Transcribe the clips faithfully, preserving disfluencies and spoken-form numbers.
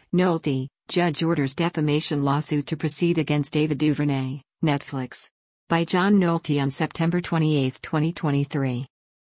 Nolte, judge orders defamation lawsuit to proceed against Ava DuVernay, Netflix. By John Nolte on September twenty-eighth, twenty twenty-three.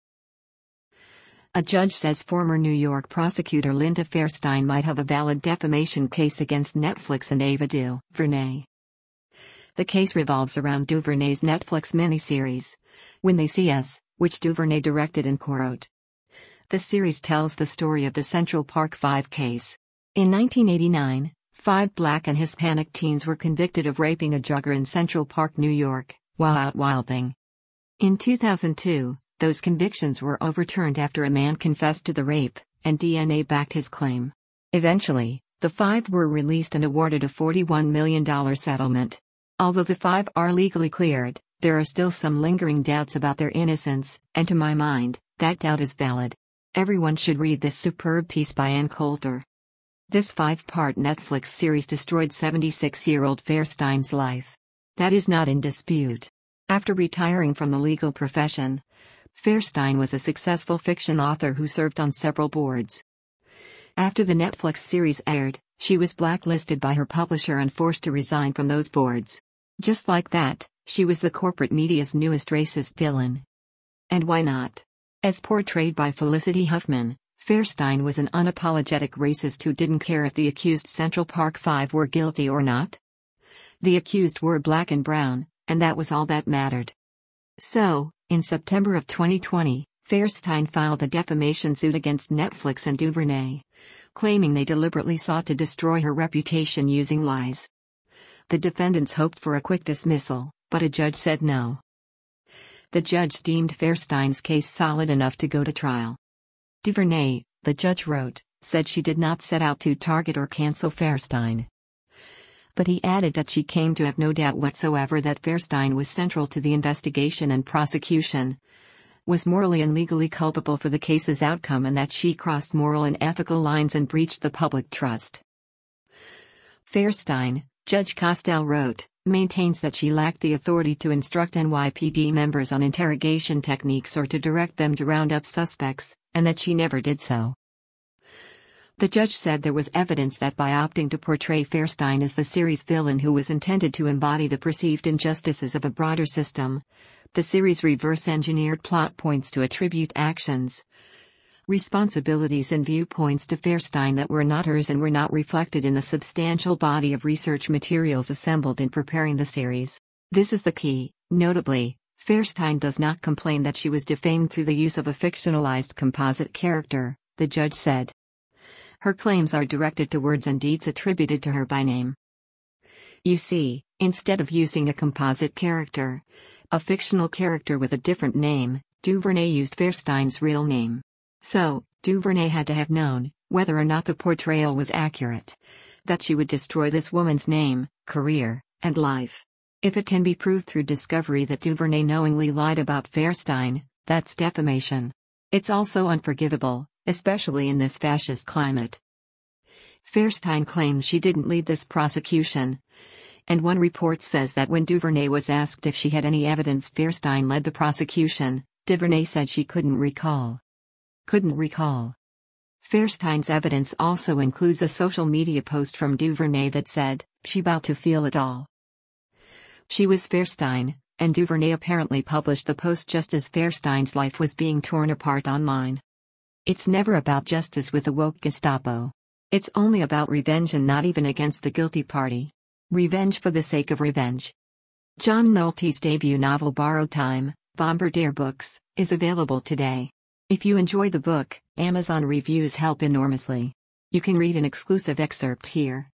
A judge says former New York prosecutor Linda Fairstein might have a valid defamation case against Netflix and Ava DuVernay. The case revolves around DuVernay's Netflix miniseries, When They See Us, which DuVernay directed and co-wrote. The series tells the story of the Central Park Five case. In nineteen eighty-nine, five black and Hispanic teens were convicted of raping a jogger in Central Park, New York, while out wilding. In two thousand two, those convictions were overturned after a man confessed to the rape, and D N A backed his claim. Eventually, the five were released and awarded a forty-one million dollars settlement. Although the five are legally cleared, there are still some lingering doubts about their innocence, and to my mind, that doubt is valid. Everyone should read this superb piece by Ann Coulter. This five-part Netflix series destroyed seventy-six-year-old Fairstein's life. That is not in dispute. After retiring from the legal profession, Fairstein was a successful fiction author who served on several boards. After the Netflix series aired, she was blacklisted by her publisher and forced to resign from those boards. Just like that, she was the corporate media's newest racist villain. And why not? As portrayed by Felicity Huffman, Fairstein was an unapologetic racist who didn't care if the accused Central Park Five were guilty or not. The accused were black and brown, and that was all that mattered. So, in September of twenty twenty, Fairstein filed a defamation suit against Netflix and DuVernay, claiming they deliberately sought to destroy her reputation using lies. The defendants hoped for a quick dismissal, but a judge said no. The judge deemed Fairstein's case solid enough to go to trial. DuVernay, the judge wrote, said she did not set out to target or cancel Fairstein. But he added that she came to have no doubt whatsoever that Fairstein was central to the investigation and prosecution, was morally and legally culpable for the case's outcome, and that she crossed moral and ethical lines and breached the public trust. Fairstein, Judge Costell wrote, maintains that she lacked the authority to instruct N Y P D members on interrogation techniques or to direct them to round up suspects, and that she never did so. The judge said there was evidence that by opting to portray Fairstein as the series villain who was intended to embody the perceived injustices of a broader system, the series reverse-engineered plot points to attribute actions, responsibilities and viewpoints to Fairstein that were not hers and were not reflected in the substantial body of research materials assembled in preparing the series. This is the key. Notably, Fairstein does not complain that she was defamed through the use of a fictionalized composite character, the judge said. Her claims are directed to words and deeds attributed to her by name. You see, instead of using a composite character, a fictional character with a different name, DuVernay used Fairstein's real name. So, DuVernay had to have known, whether or not the portrayal was accurate, that she would destroy this woman's name, career, and life. If it can be proved through discovery that DuVernay knowingly lied about Fairstein, that's defamation. It's also unforgivable, especially in this fascist climate. Fairstein claims she didn't lead this prosecution, and one report says that when DuVernay was asked if she had any evidence Fairstein led the prosecution, DuVernay said she couldn't recall. Couldn't recall. Fairstein's evidence also includes a social media post from DuVernay that said, "She bout to feel it all." She was Fairstein, and DuVernay apparently published the post just as Fairstein's life was being torn apart online. It's never about justice with a woke Gestapo. It's only about revenge, and not even against the guilty party. Revenge for the sake of revenge. John Nolte's debut novel Borrowed Time, Bombardier Books, is available today. If you enjoy the book, Amazon reviews help enormously. You can read an exclusive excerpt here.